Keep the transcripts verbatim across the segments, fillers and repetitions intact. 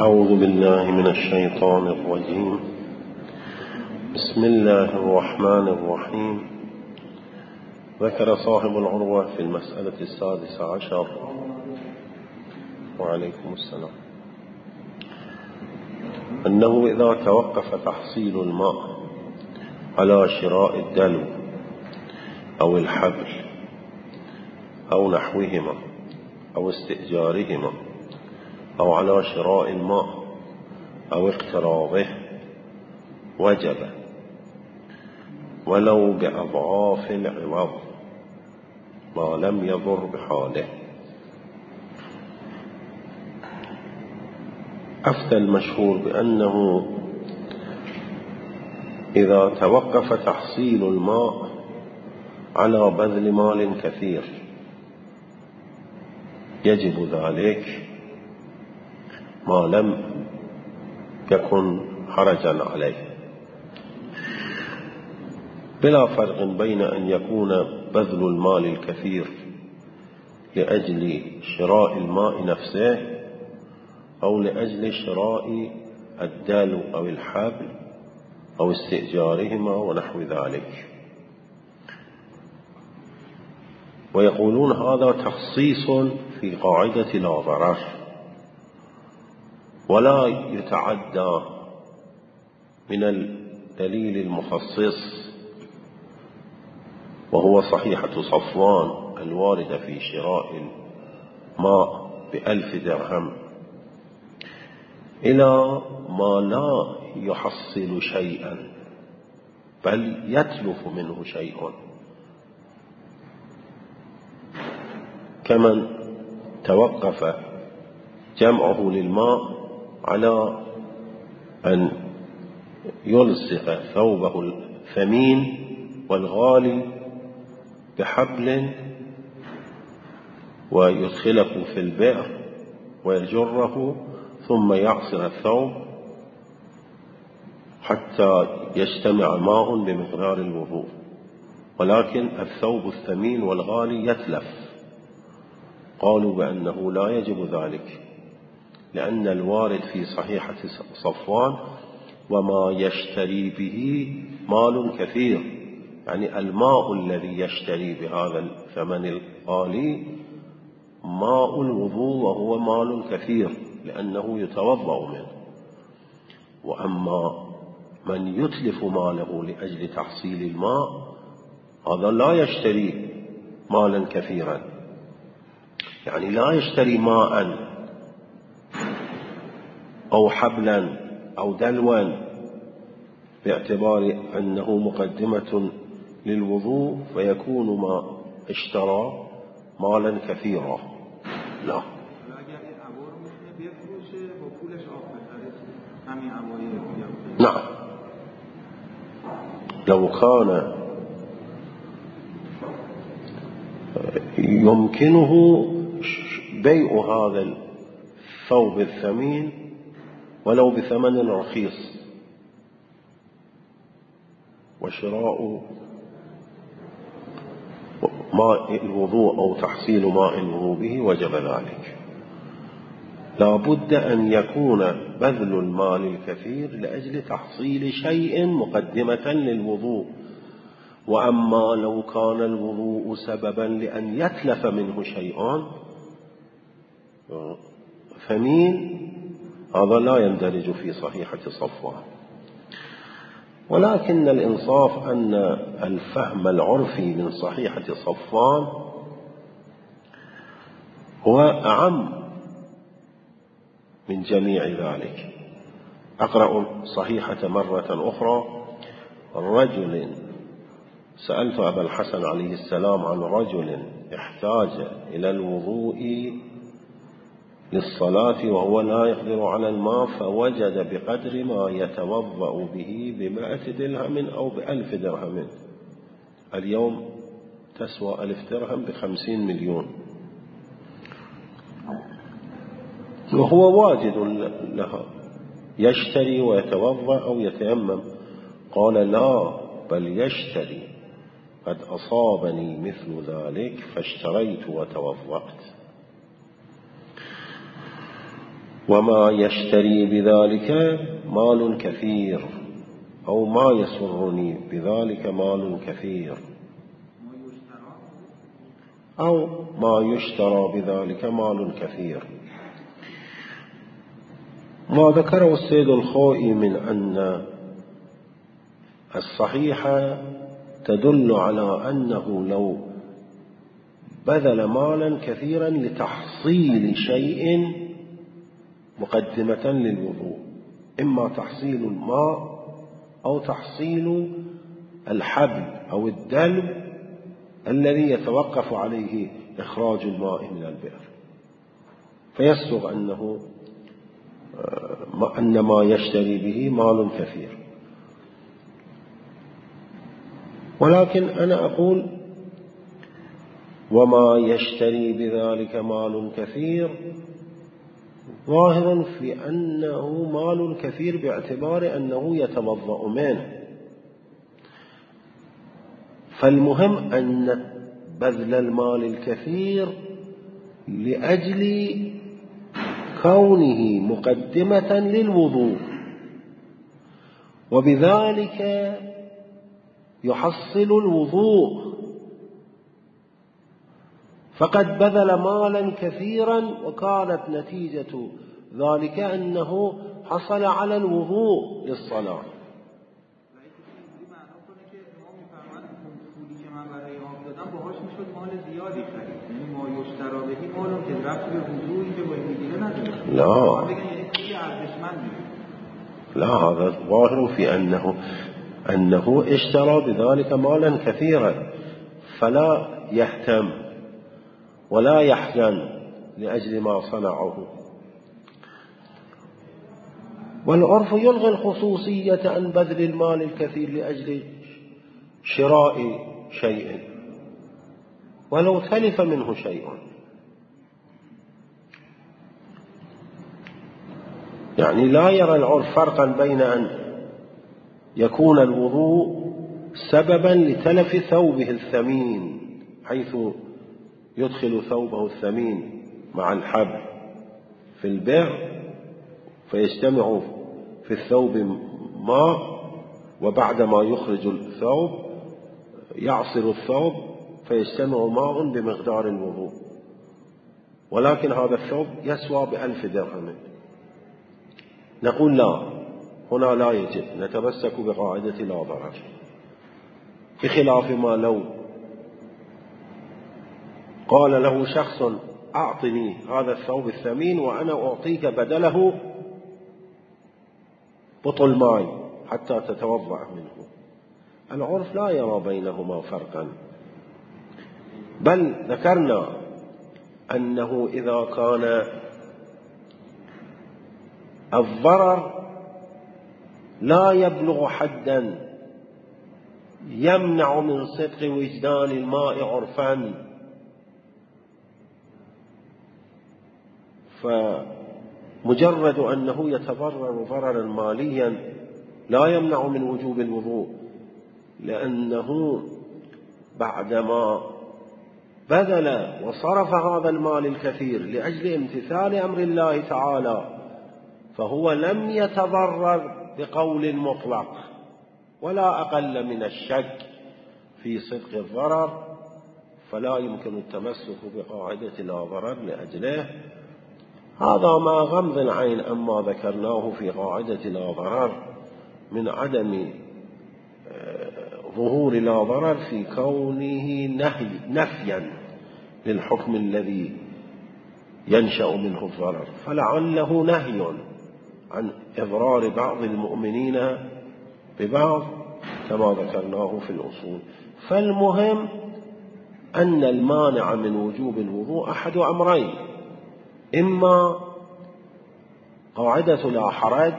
أعوذ بالله من الشيطان الرجيم. بسم الله الرحمن الرحيم. ذكر صاحب العروة في المسألة السادسة عشر وعليكم السلام أنه إذا توقف تحصيل الماء على شراء الدلو أو الحبل أو نحوهما أو استئجارهما أو على شراء الماء أو اقتراضه وجب ولو بأضعاف العوض ما لم يضر بحاله. أفتى المشهور بأنه إذا توقف تحصيل الماء على بذل مال كثير يجب ذلك ما لم يكن حرجا عليه، بلا فرق بين أن يكون بذل المال الكثير لأجل شراء الماء نفسه أو لأجل شراء الدلو أو الحبل أو استئجارهما ونحو ذلك. ويقولون هذا تخصيص في قاعدة لا ضرر، ولا يتعدى من الدليل المخصص وهو صحيحة صفوان الواردة في شراء الماء بألف درهم إلى ما لا يحصل شيئا بل يتلف منه شيء، كمن توقف جمعه للماء على أن يلصق ثوبه الثمين والغالي بحبل ويدخله في البئر ويجره ثم يعصر الثوب حتى يجتمع ماء بمقدار الوضوء، ولكن الثوب الثمين والغالي يتلف. قالوا بأنه لا يجب ذلك، لأن الوارد في صحيحة صفوان وما يشتري به مال كثير، يعني الماء الذي يشتري بهذا الثمن الغالي ماء الوضوء وهو مال كثير لأنه يتوضأ منه. وأما من يتلف ماله لأجل تحصيل الماء هذا لا يشتري مالا كثيرا، يعني لا يشتري ماء أو حبلا أو دلوا باعتبار أنه مقدمة للوضوء فيكون ما اشترى مالا كثيرا. لا، نعم، لو كان يمكنه بيع هذا الثوب الثمين ولو بثمن رخيص وشراء ماء الوضوء أو تحصيل ماء الوضوء به وجب ذلك. لا بد أن يكون بذل المال الكثير لأجل تحصيل شيء مقدمة للوضوء. وأما لو كان الوضوء سببا لأن يتلف منه شيء ثمين هذا لا يندرج في صحيحة صفوان. ولكن الإنصاف أن الفهم العرفي من صحيحة صفوان هو أعم من جميع ذلك. أقرأ صحيحة مرة أخرى. رجل سألت أبا الحسن عليه السلام عن رجل احتاج إلى الوضوء للصلاة وهو لا يقدر على الماء فوجد بقدر ما يتوضأ به بمائة درهم أو بألف درهم. اليوم تسوى ألف درهم بخمسين مليون، وهو واجد لها يشتري ويتوضأ أو يتيمم. قال لا، بل يشتري، قد أصابني مثل ذلك فاشتريت وتوضأت. وما يشتري بذلك مال كثير، أو ما يسرني بذلك مال كثير، أو ما يشترى بذلك مال كثير. ما ذكره السيد الخوئي من أن الصحيحة تدل على أنه لو بذل مالا كثيرا لتحصيل شيء مقدمة للوضوء، إما تحصيل الماء أو تحصيل الحبل أو الدلو الذي يتوقف عليه إخراج الماء من البئر، فيسوغ أنه أن ما يشتري به مال كثير. ولكن أنا أقول وما يشتري بذلك مال كثير ظاهر في أنه مال كثير باعتبار أنه يتوضأ منه، فالمهم أن بذل المال الكثير لأجل كونه مقدمة للوضوء، وبذلك يحصل الوضوء، فقد بذل مالا كثيرا وكانت نتيجة ذلك أنه حصل على الوضوء للصلاة. لا لا هذا ظاهر في أنه أنه اشترى بذلك مالا كثيرا، فلا يهتم ولا يحزن لأجل ما صنعه. والعرف يلغي الخصوصية عن بذل المال الكثير لأجل شراء شيء ولو تلف منه شيء. يعني لا يرى العرف فرقا بين أن يكون الوضوء سببا لتلف ثوبه الثمين، حيث يدخل ثوبه الثمين مع الحبل في البئر فيجتمع في الثوب ماء، وبعدما يخرج الثوب يعصر الثوب فيجتمع ماء بمقدار الوضوء، ولكن هذا الثوب يسوى بألف درهم. نقول لا، هنا لا يجب، نتمسك بقاعدة لا ضرر، بخلاف ما لو قال له شخص أعطني هذا الثوب الثمين وأنا أعطيك بدله بطل ماء حتى تتوضأ منه. العرف لا يرى بينهما فرقا، بل ذكرنا أنه إذا كان الضرر لا يبلغ حدا يمنع من صدق وجدان الماء عرفا، فمجرد أنه يتضرر ضررا ماليا لا يمنع من وجوب الوضوء، لأنه بعدما بذل وصرف هذا المال الكثير لأجل امتثال أمر الله تعالى فهو لم يتضرر بقول مطلق ولا أقل من الشك في صدق الضرر، فلا يمكن التمسك بقاعدة لا ضرر لأجله. هذا ما غمض العين أما ذكرناه في قاعدة لا ضرر من عدم ظهور لا ضرر في كونه نهي نفيا للحكم الذي ينشأ منه الضرر، فلعله نهي عن إضرار بعض المؤمنين ببعض كما ذكرناه في الأصول. فالمهم أن المانع من وجوب الوضوء أحد أمرين: إما قاعدة لا حرج،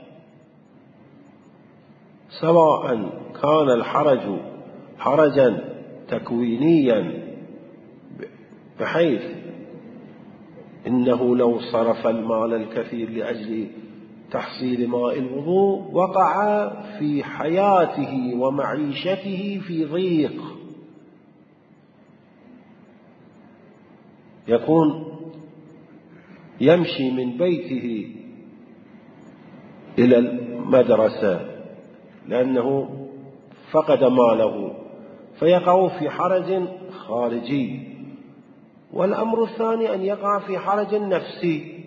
سواء كان الحرج حرجا تكوينيا بحيث إنه لو صرف المال الكثير لأجل تحصيل ماء الوضوء وقع في حياته ومعيشته في ضيق، يكون يمشي من بيته إلى المدرسة لأنه فقد ماله فيقع في حرج خارجي، والأمر الثاني أن يقع في حرج نفسي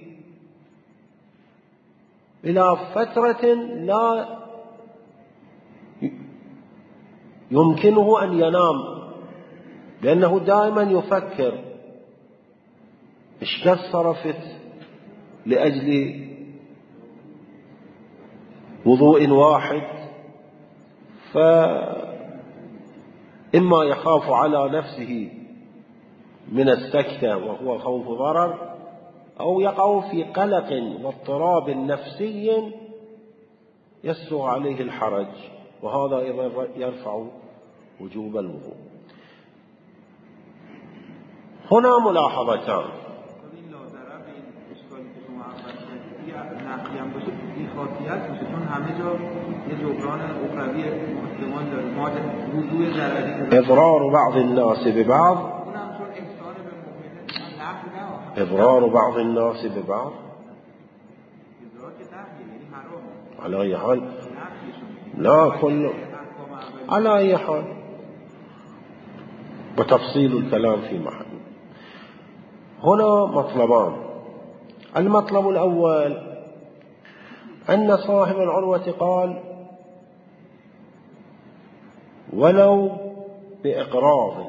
إلى فترة لا يمكنه أن ينام لأنه دائما يفكر إيش قد صرفت لأجل وضوء واحد، فإما يخاف على نفسه من السكتة وهو خوف ضرر، أو يقع في قلق واضطراب نفسي يسوغ عليه الحرج، وهذا أيضا يرفع وجوب الوضوء. هنا ملاحظتان. إضرار بعض الناس ببعض إضرار بعض الناس ببعض على أي حال لا كل على أي حال، وتفصيل الكلام في محل. هنا مطلبان. المطلب الأول أن صاحب العروة قال ولو بإقراض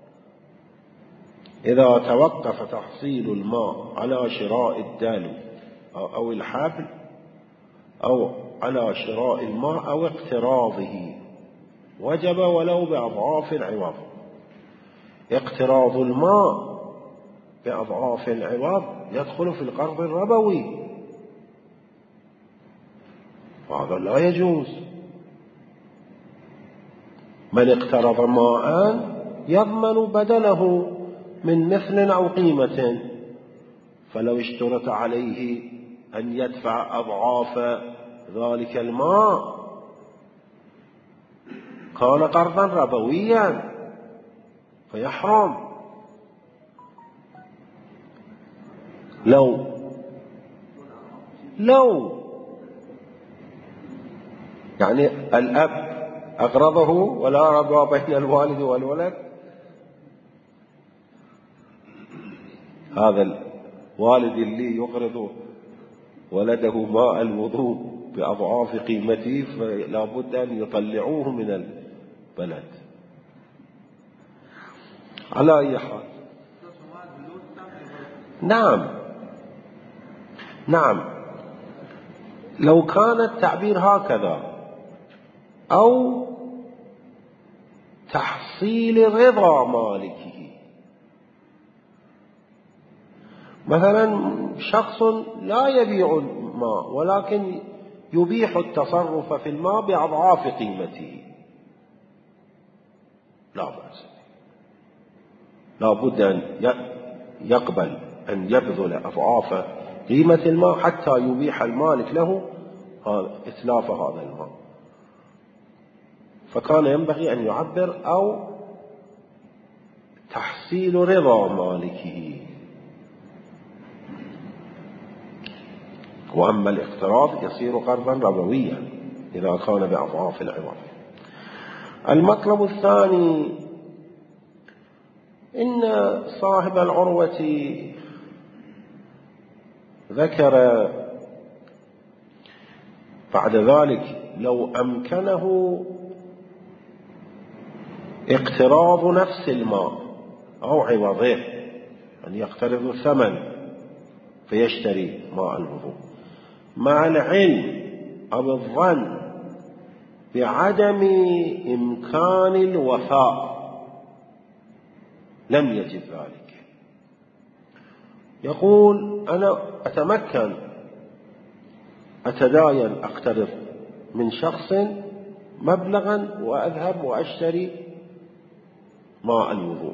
إذا توقف تحصيل الماء على شراء الدلو أو الحبل أو على شراء الماء أو اقتراضه وجب ولو بأضعاف العوض. اقتراض الماء بأضعاف العوض يدخل في القرض الربوي، وهذا لا يجوز. من اقترض ماء يضمن بدله من مثل أو قيمة، فلو اشترط عليه أن يدفع أضعاف ذلك الماء كان قرضا ربويا فيحرم. لو لو يعني الأب أقرضه ولا ربا بين الوالد والولد، هذا الوالد اللي يقرض ولده ماء الوضوء بأضعاف قيمته فلا بد أن يطلعوه من البلد على أي حال. نعم نعم لو كان التعبير هكذا أو تحصيل رضا مالكه. مثلا شخص لا يبيع الماء ولكن يبيح التصرف في الماء بأضعاف قيمته، لا بأس، لا بد أن يقبل أن يبذل أضعاف قيمة الماء حتى يبيح المالك له إتلاف هذا الماء، فكان ينبغي أن يعبر أو تحصيل رضا مالكه. وأما الاقتراض يصير قرضا ربويا إذا كان بأضعاف العوض. المطلب الثاني إن صاحب العروة ذكر بعد ذلك لو أمكنه اقتراض نفس الماء أو عوضه، أن يقترض الثمن فيشتري ماء الوضوء مع العلم أو الظن بعدم إمكان الوفاء لم يجب ذلك. يقول أنا أتمكن أتداين أقترض من شخص مبلغا وأذهب وأشتري ماء الوضوء.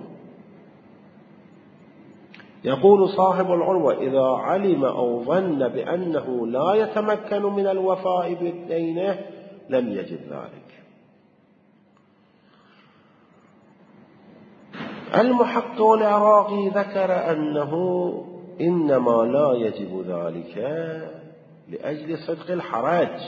يقول صاحب العروة إذا علم أو ظن بأنه لا يتمكن من الوفاء بدينه لم يجد ذلك. المحقق العراقي ذكر أنه إنما لا يجب ذلك لأجل صدق الحرج.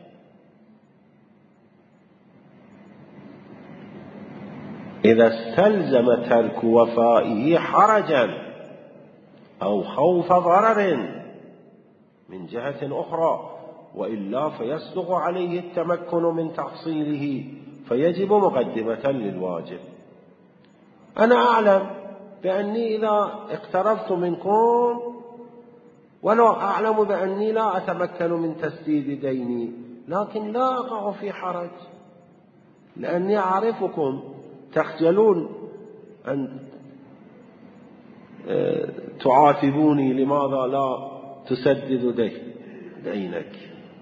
إذا استلزم ترك وفائه حرجا أو خوف ضرر من جهة أخرى، وإلا فيصدق عليه التمكن من تحصيله فيجب مقدمة للواجب. أنا أعلم بأني إذا اقتربت منكم ولو أعلم بأني لا أتمكن من تسديد ديني، لكن لا أقع في حرج لأني أعرفكم تخجلون أن تعاتبوني لماذا لا تسدد دينك،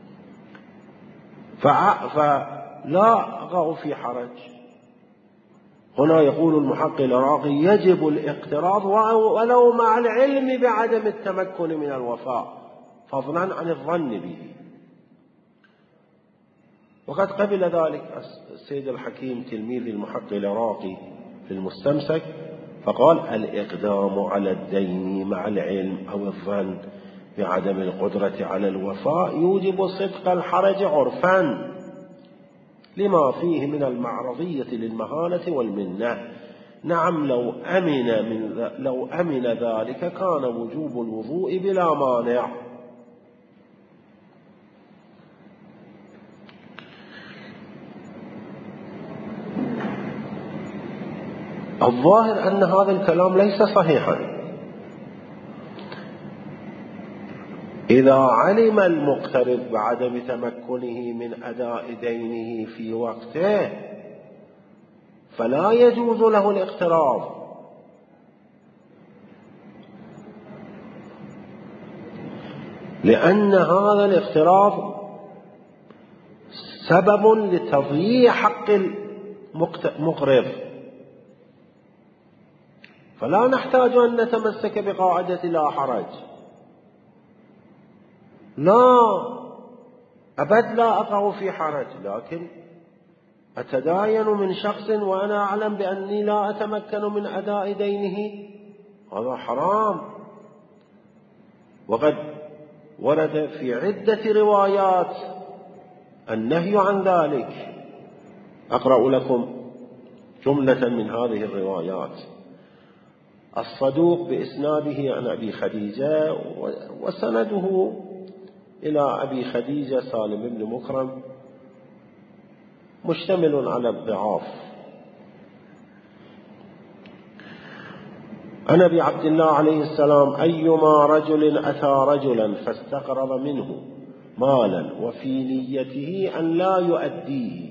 فلا أقع في حرج. هنا يقول المحقق العراقي يجب الاقتراض ولو مع العلم بعدم التمكن من الوفاء فضلا عن الظن به. وقد قبل ذلك السيد الحكيم تلميذ المحقق العراقي في المستمسك فقال الإقدام على الدين مع العلم أو الظن بعدم القدرة على الوفاء يوجب صدق الحرج عرفا لما فيه من المعرضية للمهانة والمنة. نعم لو أمن, من لو أمن ذلك كان وجوب الوضوء بلا مانع. الظاهر أن هذا الكلام ليس صحيحا. إذا علم المقترض بعدم تمكنه من أداء دينه في وقته فلا يجوز له الاقتراض، لأن هذا الاقتراض سبب لتضييع حق المقرض، فلا نحتاج أن نتمسك بقاعدة لا حرج. لا أبد لا أقع في حرج، لكن أتداين من شخص وأنا أعلم بأني لا أتمكن من أداء دينه، هذا حرام. وقد ورد في عدة روايات النهي عن ذلك. أقرأ لكم جملة من هذه الروايات. الصدوق بإسناده عن أبي خديجة وسنده إلى أبي خديجة سالم بن مكرم مشتمل على الضعاف. عن أبي عبد الله عليه السلام أيما رجل أتى رجلا فاستقرض منه مالا وفي نيته أن لا يؤديه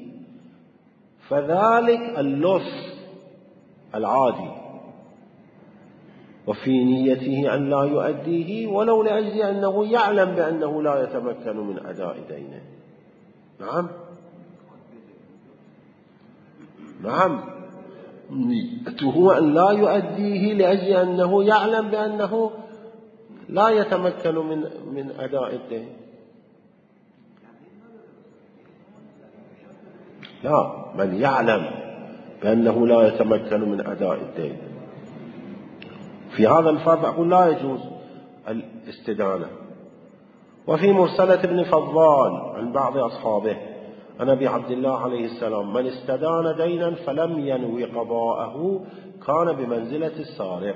فذلك اللص العادي، وفي نيته أن لا يؤديه ولو لأجل أنه يعلم بأنه لا يتمكن من أداء دينه. نعم نعم نيته أن لا يؤديه لأجل أنه يعلم بأنه لا يتمكن من من أداء الدين. لا، من يعلم بأنه لا يتمكن من أداء الدين. في هذا الفرض أقول لا يجوز الاستدانة. وفي مرسلة ابن فضال عن بعض أصحابه عن أبي عبد الله عليه السلام من استدان دينا فلم ينوي قضاءه كان بمنزلة السارق.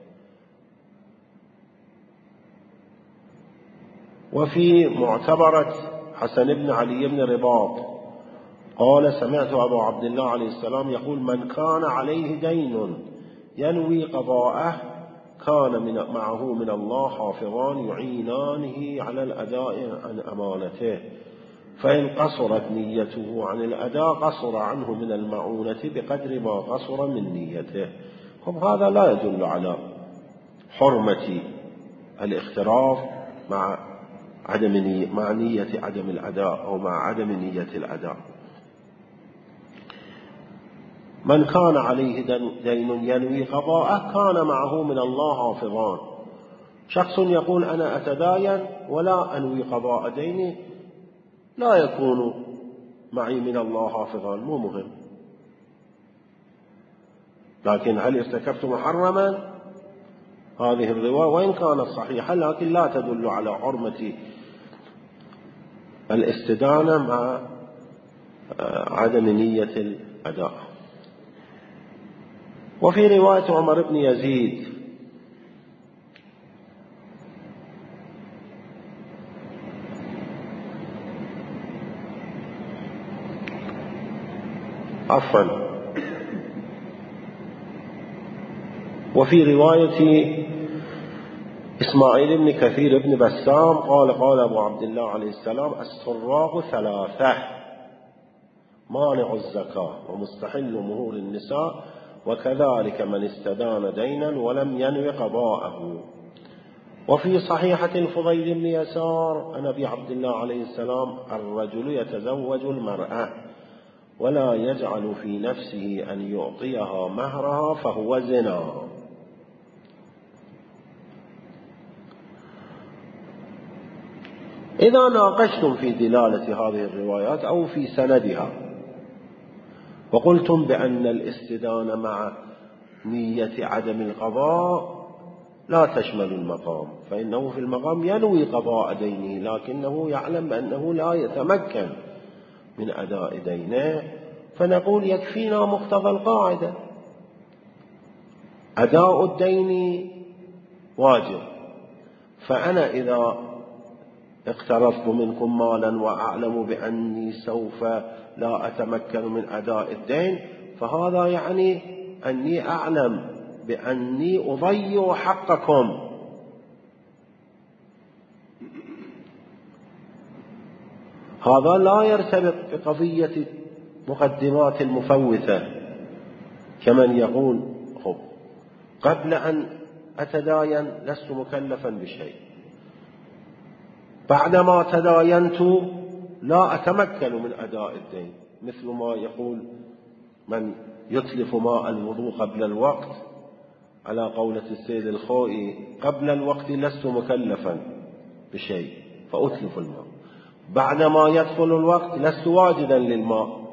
وفي معتبرة حسن بن علي بن رباط قال سمعت أبو عبد الله عليه السلام يقول من كان عليه دين ينوي قضاءه كان من معه من الله حافظان يعينانه على الأداء عن أمانته، فإن قصرت نيته عن الأداء قصر عنه من المعونة بقدر ما قصر من نيته. هذا لا يدل على حرمة الاختراف مع عدم نية مع نية عدم الأداء أو مع عدم نية الأداء. من كان عليه دين ينوي قضاءه كان معه من الله حافظان. شخص يقول أنا أتداين ولا أنوي قضاء ديني لا يكون معي من الله حافظان، مو مهم. لكن هل ارتكبت محرما؟ هذه الرواية وإن كانت صحيحة لكن لا تدل على حرمة الاستدانة مع عدم نية الأداء. وفي رواية عمر بن يزيد عفوا وفي رواية إسماعيل بن كثير بن بسام قال قال أبو عبد الله عليه السلام: السراق ثلاثة: مانع الزكاة ومستحل مهور النساء وكذلك من استدان دينا ولم ينو قضاءه. وفي صحيحة الفضيل بن يسار عن أبي عبد الله عليه السلام: الرجل يتزوج المرأة ولا يجعل في نفسه أن يعطيها مهرها فهو زنا. إذا ناقشتم في دلالة هذه الروايات أو في سندها وقلتم بأن الاستدانة مع نية عدم القضاء لا تشمل المقام، فإنه في المقام ينوي قضاء دينه لكنه يعلم بأنه لا يتمكن من أداء دينه، فنقول يكفينا مقتضى القاعدة: أداء الدين واجب. فأنا إذا اقترضت منكم مالا وأعلم بأني سوف لا أتمكن من أداء الدين، فهذا يعني أني أعلم بأني أضيع حقكم. هذا لا يرتبط بقضية مقدمات المفوتة كمن يقول خب قبل أن أتداين لست مكلفا بشيء، بعدما تداينت لا أتمكن من أداء الدين، مثل ما يقول من يتلف ماء الوضوء قبل الوقت على قولة السيد الخوئي: قبل الوقت لست مكلفا بشيء فأتلف الماء، بعدما يدخل الوقت لست واجدا للماء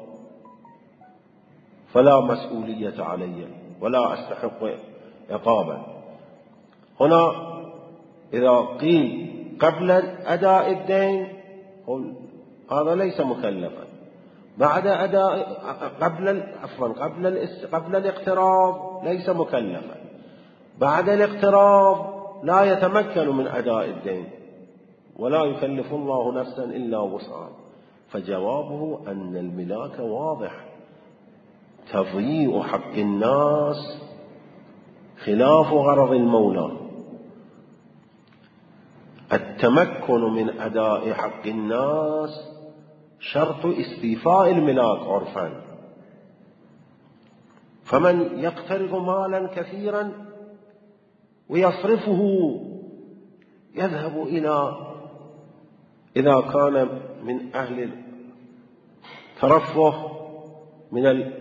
فلا مسؤولية علي ولا أستحق عقابا. هنا إذا قيل قبل أداء الدين قل هذا ليس مكلفا، بعد أداء قبل عفوا قبل قبل الاقتراض ليس مكلفا، بعد الاقتراض لا يتمكن من أداء الدين ولا يكلف الله نفسا إلا وسعها. فجوابه أن الملاك واضح: تضييع حق الناس خلاف غرض المولى، التمكن من أداء حق الناس شرط استيفاء الملاك عرفا. فمن يقترض مالا كثيرا ويصرفه يذهب إلى إذا كان من أهل الترفه من ال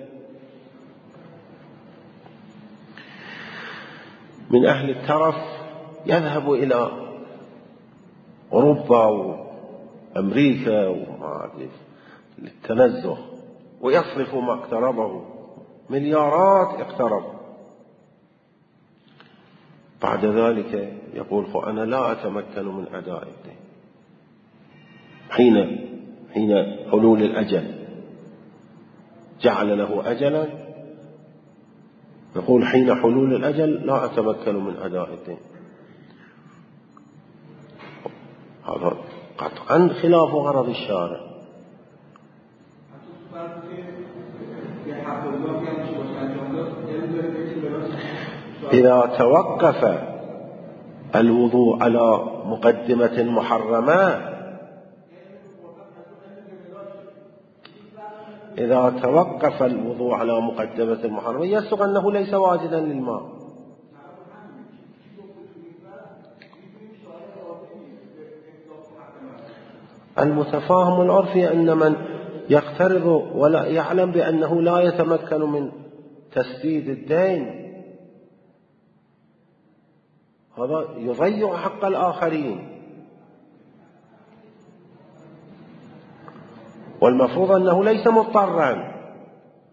من أهل الترف يذهب إلى أوروبا وأمريكا للتنزه ويصرف ما اقترضه، مليارات اقترض، بعد ذلك يقول أنا لا أتمكن من أداء الدين. حين حين حلول الأجل جعل له أجلا، يقول حين حلول الأجل لا أتمكن من أداء الدين. هذا قطعا خلاف غرض الشارع. إذا توقف الوضوء على مقدمة محرمة إذا توقف الوضوء على مقدمة محرمة يصدق أنه ليس واجدا للماء. المتفاهم العرفي أن من يقترض ولا يعلم بأنه لا يتمكن من تسديد الدين هذا يضيع حق الآخرين، والمفروض أنه ليس مضطرا.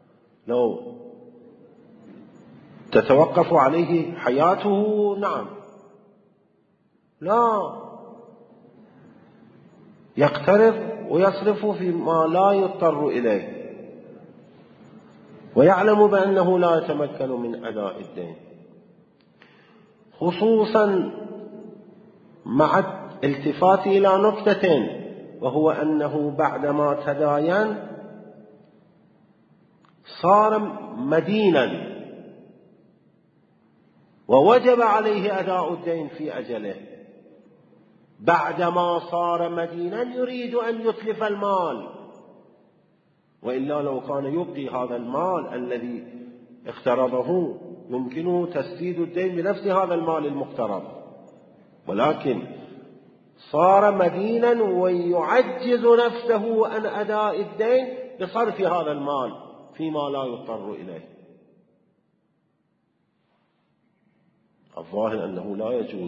لو تتوقف عليه حياته نعم لا، يقترض ويصرف فيما لا يضطر إليه، ويعلم بأنه لا يتمكن من أداء الدين، خصوصا مع التفات إلى نقطة، وهو أنه بعدما تداين صار مدينا ووجب عليه أداء الدين في أجله. بعدما صار مدينا يريد أن يتلف المال، وإلا لو كان يبقي هذا المال الذي اقترضه يمكنه تسديد الدين بنفس هذا المال المقترض، ولكن صار مدينا ويعجز نفسه عن أداء الدين بصرف هذا المال فيما لا يضطر إليه. الظاهر أنه لا يجوز،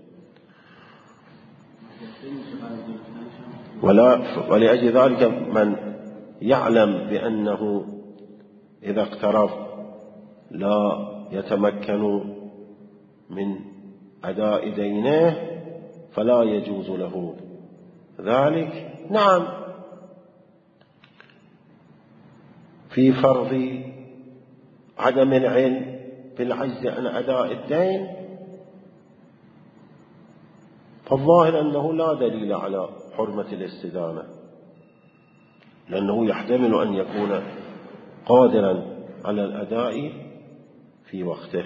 ولا ولأجل ذلك من يعلم بأنه إذا اقترض لا يتمكن من أداء دينه فلا يجوز له ذلك. نعم، في فرض عدم العلم بالعجز عن أداء الدين، فالظاهر أنه لا دليل على حرمة الاستدانة، لأنه يحتمل أن يكون قادرا على الأداء في وقته.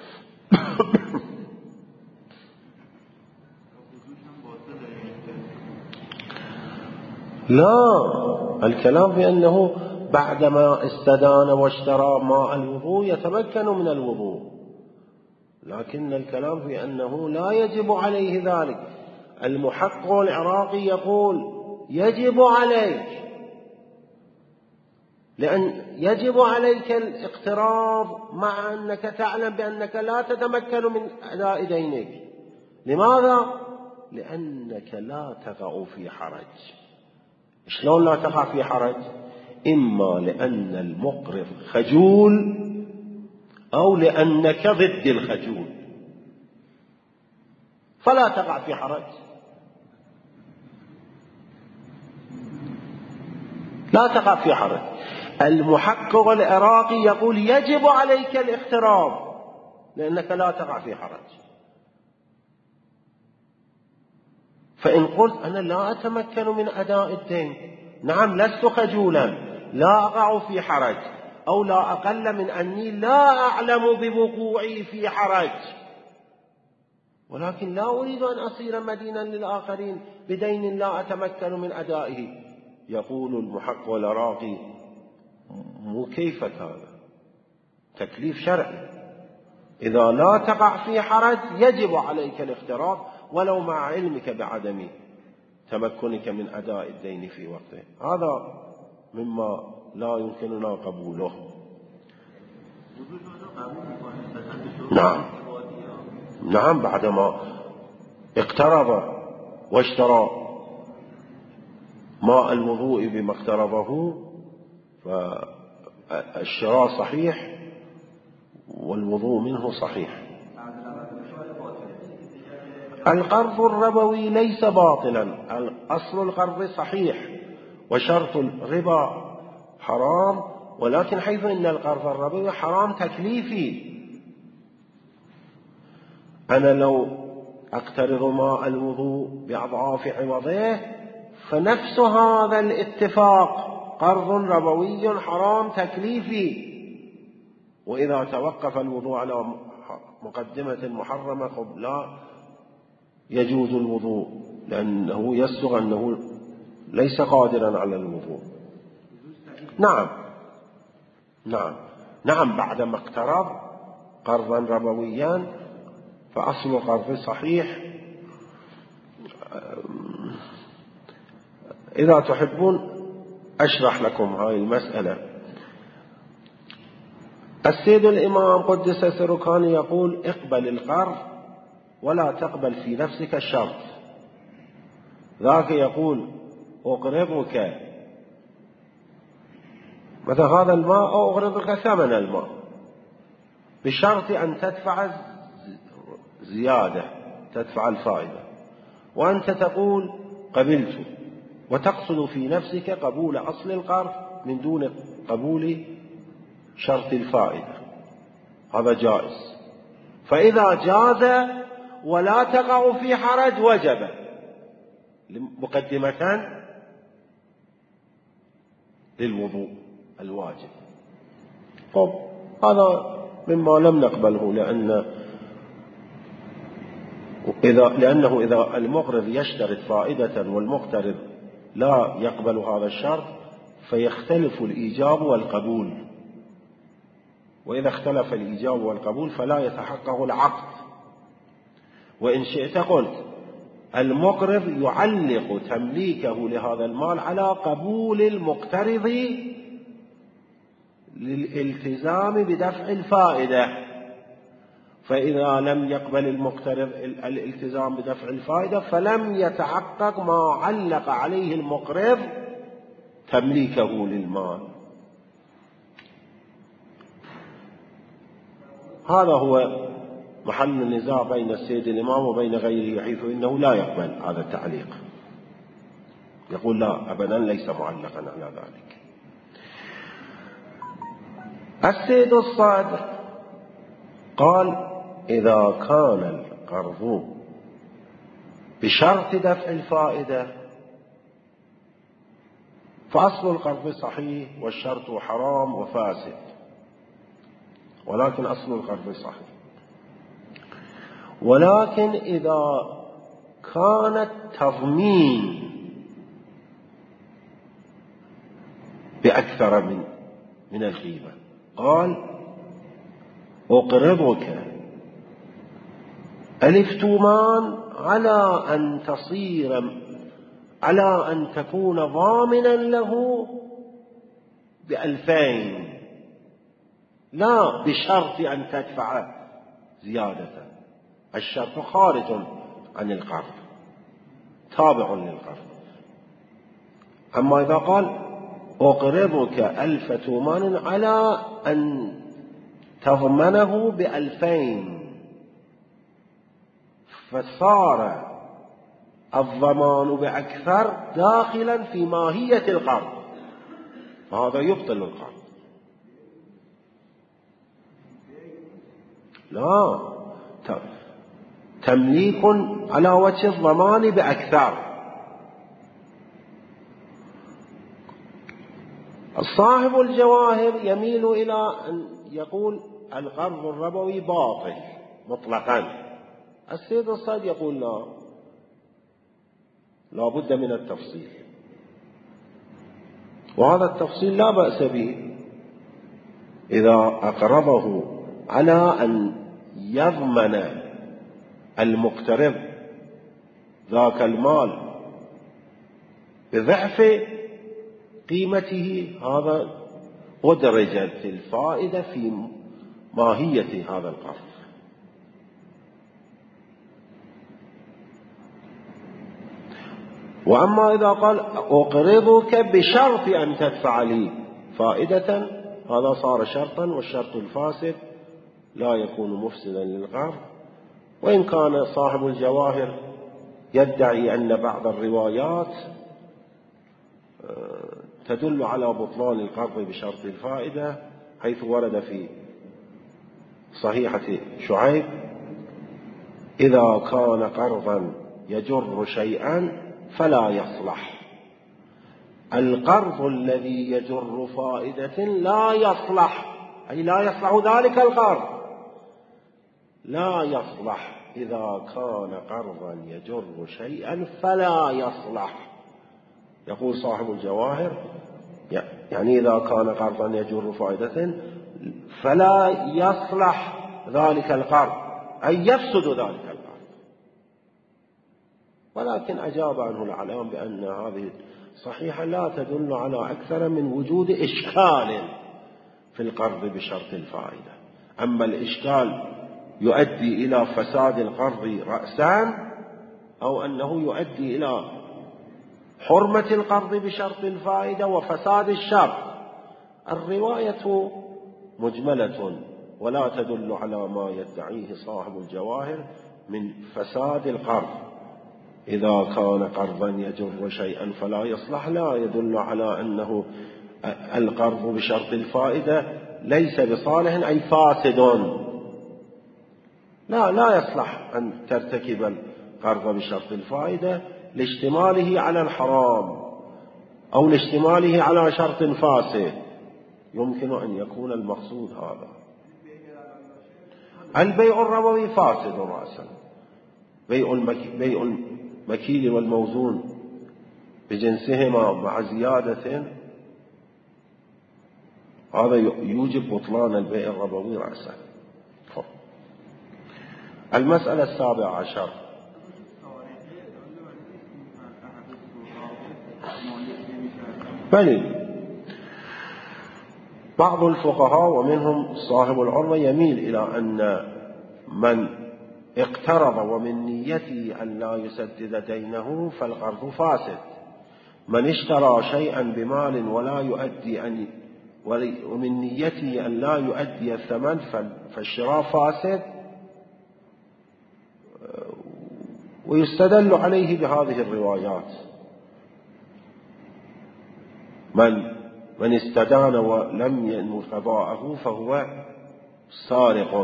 لا، الكلام بأنه بعدما استدان واشترى ماء الوضوء يتمكن من الوضوء، لكن الكلام في أنه لا يجب عليه ذلك. المحقق العراقي يقول يجب عليك، لأن يجب عليك الاقتراض مع أنك تعلم بأنك لا تتمكن من أداء دينك. لماذا؟ لأنك لا تقع في حرج. شلون لا تقع في حرج؟ إما لأن المقرض خجول أو لأنك ضد الخجول، فلا تقع في حرج. لا تقع في حرج. المحقق العراقي يقول يجب عليك الاقتراض لأنك لا تقع في حرج. فإن قلت أنا لا أتمكن من أداء الدين، نعم لست خجولا، لا أقع في حرج، أو لا أقل من أني لا أعلم بوقوعي في حرج، ولكن لا أريد أن أصير مدينا للآخرين بدين لا أتمكن من أدائه. يقول المحقق العراقي مو كيف هذا تكليف شرعي، إذا لا تقع في حرج يجب عليك الاقتراض ولو مع علمك بعدم تمكنك من أداء الدين في وقته. هذا مما لا يمكننا قبوله. نعم نعم بعدما اقترض واشترى ماء الوضوء بما اقترضه فالشراء صحيح والوضوء منه صحيح. القرض الربوي ليس باطلا، أصل القرض صحيح وشرط الربا حرام، ولكن حيث أن القرض الربوي حرام تكليفي، أنا لو أقترض ماء الوضوء بأضعاف عوضه فنفس هذا الاتفاق قرض ربوي حرام تكليفي. وإذا توقف الوضوء على مقدمة محرمة لا يجوز الوضوء، لأنه يسر أنه ليس قادرا على الوضوء. نعم نعم نعم بعدما اقترض قرضا ربويا فأصل القرض صحيح. إذا تحبون أشرح لكم هذه المسألة. السيد الإمام قدس سره كان يقول اقبل القرض ولا تقبل في نفسك الشرط. ذاك يقول أقرضك مثل هذا الماء أو أقرضك ثمن الماء بشرط أن تدفع زيادة، تدفع الفائدة. وأنت تقول قبلت، وتقصد في نفسك قبول أصل القرض من دون قبول شرط الفائدة، هذا جائز. فإذا جاز ولا تقع في حرج وجب مقدمة للوضوء الواجب. طب هذا مما لم نقبله، لأن إذا لأنه إذا المقرض يشترط فائدة والمقترض لا يقبل هذا الشرط فيختلف الإيجاب والقبول، وإذا اختلف الإيجاب والقبول فلا يتحقق العقد. وإن شئت قلت المقرض يعلق تمليكه لهذا المال على قبول المقترض للالتزام بدفع الفائدة، فإذا لم يقبل المقترض الالتزام بدفع الفائدة فلم يتحقق ما علق عليه المقرض تمليكه للمال. هذا هو محل النزاع بين السيد الإمام وبين غيره، حيث إنه لا يقبل هذا التعليق، يقول لا أبدا ليس معلقا على ذلك. السيد الصادق قال إذا كان القرض بشرط دفع الفائدة فأصل القرض صحيح والشرط حرام وفاسد، ولكن أصل القرض صحيح. ولكن إذا كان التضمين بأكثر من من القيمة، قال أقرضك ألف تومان على أن تصير على أن تكون ضامنا له بألفين، لا بشرط أن تدفع زيادة. الشرط خارج عن القرض تابع للقرض. أما إذا قال أقرضك ألف تومان على أن تضمنه بألفين، فصار الضمان بأكثر داخلا في ماهية القرض، فهذا يبطل القرض. لا، تمليك على وجه الضمان بأكثر. صاحب الجواهر يميل إلى أن يقول القرض الربوي باطل مطلقا. السيد الصاد يقول لا، لا بد من التفصيل، وهذا التفصيل لا بأس به. إذا أقرضه على أن يضمن المقترض ذاك المال بضعف قيمته، هذا أدرجت الفائدة في ماهية هذا القرض. وأما إذا قال أقرضك بشرط أن تدفع لي فائدة، هذا صار شرطا، والشرط الفاسد لا يكون مفسدا للقرض. وإن كان صاحب الجواهر يدعي أن بعض الروايات تدل على بطلان القرض بشرط الفائدة، حيث ورد في صحيحة شعيب إذا كان قرضا يجر شيئا فلا يصلح. القرض الذي يجر فائدة لا يصلح، أي لا يصلح ذلك القرض، لا يصلح. إذا كان قرضا يجر شيئا فلا يصلح. يقول صاحب الجواهر يعني إذا كان قرضا يجر فائدة فلا يصلح ذلك القرض، أي يفسد ذلك القرض. ولكن أجاب عنه العلام بأن هذه صحيحة لا تدل على أكثر من وجود إشكال في القرض بشرط الفائدة. أما الإشكال يؤدي إلى فساد القرض رأسان، أو أنه يؤدي إلى حرمة القرض بشرط الفائدة وفساد الشرط، الرواية مجملة ولا تدل على ما يدعيه صاحب الجواهر من فساد القرض. إذا كان قرضا يجر شيئا فلا يصلح، لا يدل على أنه القرض بشرط الفائدة ليس بصالح أي فاسد، لا لا يصلح أن ترتكب القرض بشرط الفائدة لاشتماله على الحرام أو لاشتماله على شرط فاسد. يمكن أن يكون المقصود هذا. البيع الربوي فاسد رأسا، بيع المكيل والموزون بجنسهما مع زيادة، هذا يوجب بطلان البيع الربوي رأسا. المسألة السابعة عشر. بل بعض الفقهاء ومنهم صاحب العروة يميل إلى أن من اقترض ومن نيته أن لا يسدد دينه فالقرض فاسد. من اشترى شيئا بمال ولا يؤدي أن ومن نيته أن لا يؤدي الثمن فالشراء فاسد، ويستدل عليه بهذه الروايات. من من استدان ولم ينو قضاءه فهو سارق.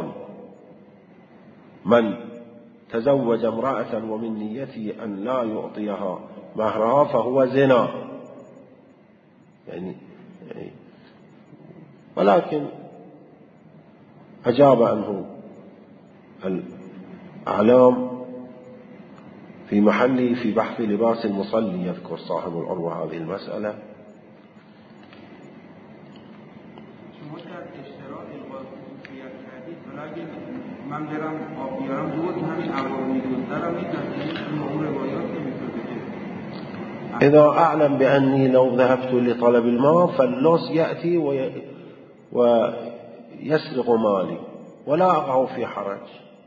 من تزوج امرأة ومن نيته أن لا يعطيها مهرها فهو زنا. يعني, يعني ولكن أجاب عنه الأعلام في محله في بحث لباس المصلي. يذكر صاحب العروة هذه المسألة. إذا أعلم بأني لو ذهبت لطلب المال فاللص يأتي ويسرق مالي ولا أقع في حرج.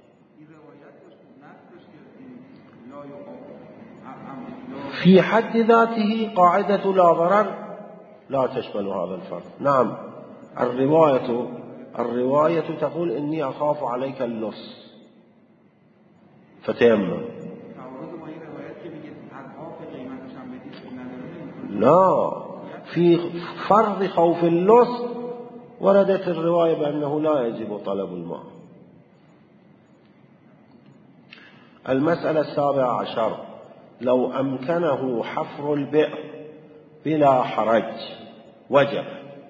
في حد ذاته قاعدة لا ضرر لا تشمل هذا الفرق. نعم، الرواية الرواية تقول إني أخاف عليك اللص فتيمم. لا، في فرض خوف اللص وردت الرواية بأنه لا يجب طلب المال. المسألة السابعة عشر. لو أمكنه حفر البئر بلا حرج وجب.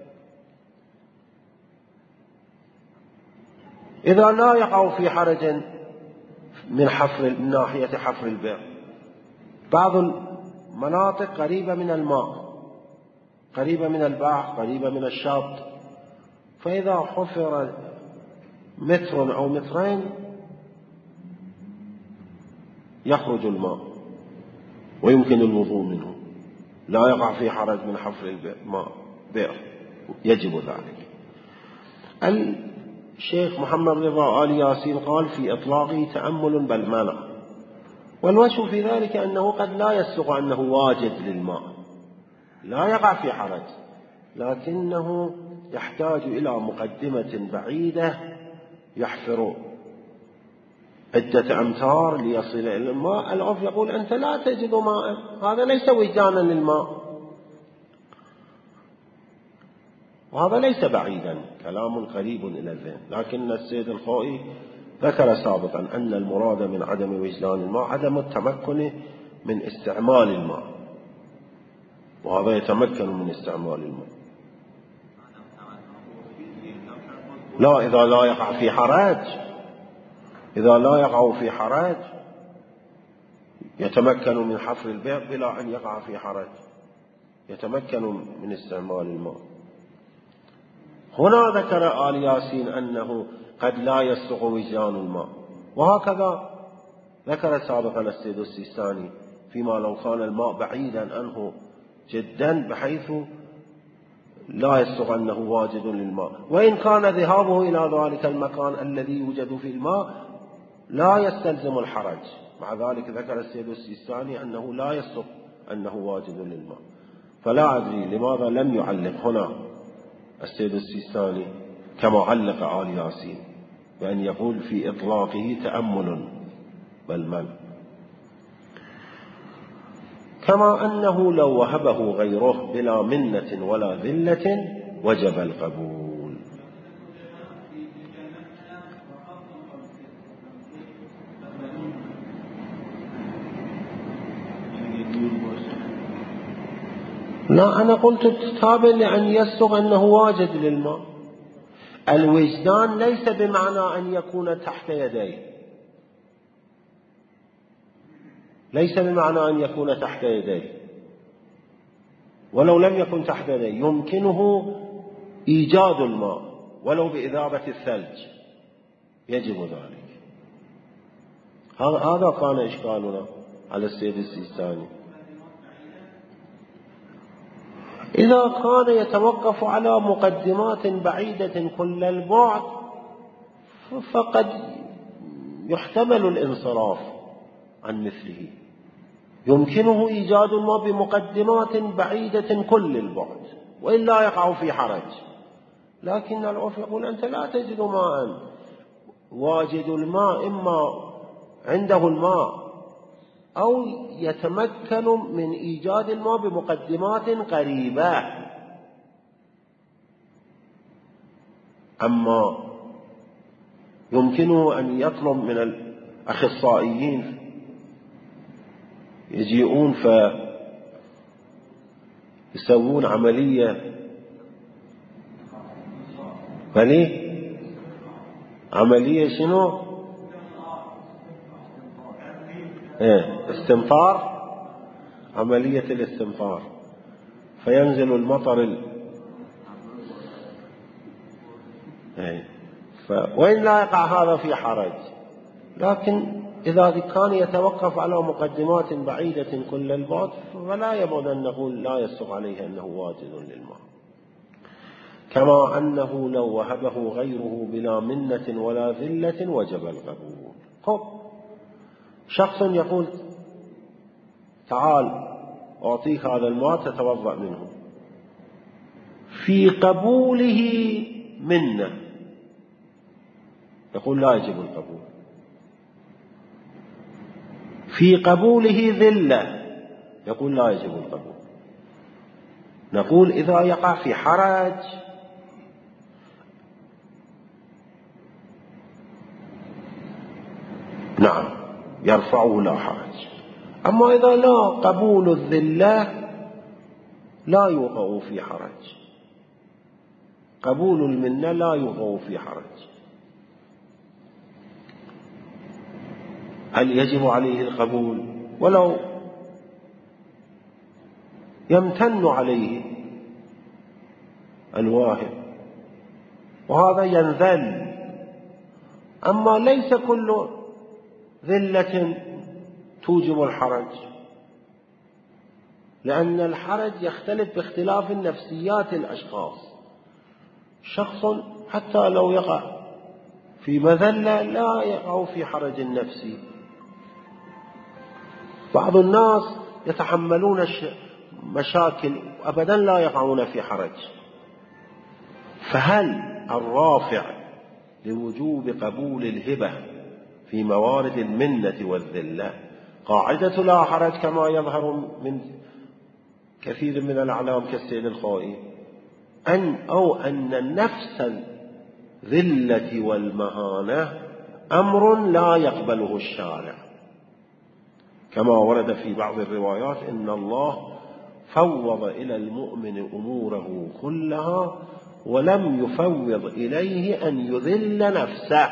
إذا لا يقع في حرج من حفر من ناحية حفر البئر، بعض المناطق قريبة من الماء، قريبة من البحر، قريبة من الشاطئ، فإذا حفر متر أو مترين يخرج الماء ويمكن الوضوء منه، لا يقع في حرج من حفر البئر، يجب ذلك. الشيخ محمد رضا آل ياسين قال في إطلاقه تأمل بل منع، والوجه في ذلك أنه قد لا يصدق أنه واجد للماء، لا يقع في حرج، لكنه يحتاج إلى مقدمة بعيدة يحفر عدة أمتار ليصل إلى الماء. العرف يقول أنت لا تجد ماء، هذا ليس وجدانا للماء، وهذا ليس بعيدا، كلام قريب إلى الذهن. لكن السيد الخوئي ذكر سابقا أن المراد من عدم وجدان الماء عدم التمكن من استعمال الماء، وهذا يتمكن من استعمال الماء. لا، إذا لا يقع في حرج، إذا لا يقع في حرج يتمكن من حفر البئر بلا أن يقع في حرج، يتمكن من استعمال الماء. هنا ذكر آل ياسين أنه قد لا يصدق وجدان الماء، وهكذا ذكر سابقا السيد السيستاني فيما لو كان الماء بعيدا عنه جدا بحيث لا يصدق أنه واجد للماء، وإن كان ذهابه إلى ذلك المكان الذي يوجد في الماء لا يستلزم الحرج. مع ذلك ذكر السيد السيستاني أنه لا يصدق أنه واجد للماء. فلا أدري لماذا لم يعلق هنا السيد السيستاني كما علق آل ياسين، بأن يقول في إطلاقه تأمل بل من. كما أنه لو وهبه غيره بلا منة ولا ذلة وجب القبول. لا، أنا قلت تابع لأن يصدق أنه واجد للماء. الوجدان ليس بمعنى أن يكون تحت يديه، ليس بمعنى أن يكون تحت يديه، ولو لم يكن تحت يديه يمكنه إيجاد الماء ولو بإذابة الثلج، يجب ذلك. هذا كان إشكالنا على السيد السيستاني. إذا كان يتوقف على مقدمات بعيدة كل البعد فقد يحتمل الانصراف عن مثله، يمكنه إيجاد الماء بمقدمات بعيدة كل البعد وإلا يقع في حرج. لكن العرف يقول أنت لا تجد ماء، واجد الماء إما عنده الماء أو يتمكن من إيجاد الماء بمقدمات قريبة. أما يمكنه أن يطلب من الأخصائيين يجيئون فيسوون عملية بلي عملية شنو؟ ايه استمطار، عملية الاستمطار، فينزل المطر ال... ايه ف... وإن لا يقع هذا في حرج. لكن إذا كان يتوقف على مقدمات بعيدة كل البعد فلا يبعد أن نقول لا يسق عليه أنه واجد للماء. كما أنه لو وهبه غيره بلا منة ولا ذلة وجب القبول. خب شخص يقول تعال أعطيك هذا الماء تتوضأ منه، في قبوله منة، يقول لا يجب القبول. في قبوله ذلة، يقول لا يجب القبول. نقول إذا يقع في حرج نعم يرفعه لا حرج. أما إذا لا قبول الذلة لا يوقع في حرج، قبول المنة لا يوقع في حرج. هل يجب عليه القبول؟ ولو يمتن عليه الواهب وهذا ينذل. أما ليس كل ذلة توجب الحرج، لأن الحرج يختلف باختلاف النفسيات الأشخاص. شخص حتى لو يقع في مذلة لا يقع في حرج نفسي. بعض الناس يتحملون مشاكل أبدا لا يقعون في حرج. فهل الرافع لوجوب قبول الهبة في موارد المنة والذلة قاعدة لا حرج كما يظهر من كثير من الأعلام كالسيد الخوئي، أن أو أن نفس الذلة والمهانة أمر لا يقبله الشارع، كما ورد في بعض الروايات إن الله فوض إلى المؤمن أموره كلها ولم يفوض إليه أن يذل نفسه.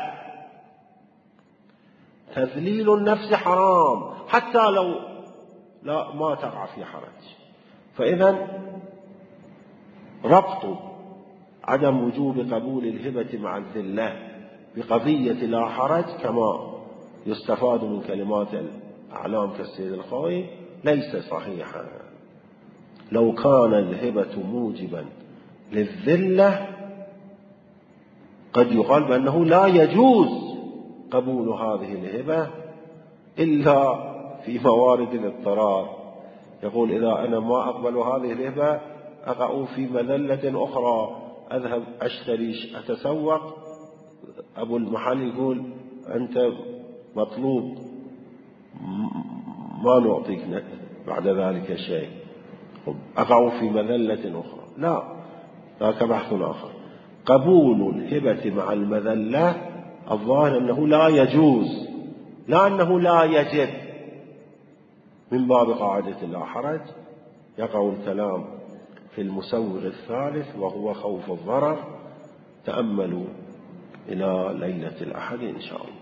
تذليل النفس حرام حتى لو لا ما تقع في حرج. فإذا ربط عدم وجوب قبول الهبة مع الذلة بقضية لا حرج كما يستفاد من كلمات الأعلام كالسيد الخوئي ليس صحيحا. لو كان الهبة موجبا للذلة قد يقال بأنه لا يجوز قبول هذه الهبة إلا في موارد الاضطرار. يقول إذا أنا ما أقبل هذه الهبة أقع في مذلة أخرى، أذهب أشتري أتسوق، أبو المحل يقول أنت مطلوب ما نعطيك بعد ذلك شيء، أقع في مذلة أخرى. لا، ذاك بحث آخر. قبول الهبة مع المذلة الظاهر أنه لا يجوز، لا أنه لا يجب، من باب قاعدة لا حرج. يقع الكلام في المسوغ الثالث وهو خوف الضرر. تأملوا إلى ليلة الأحد إن شاء الله.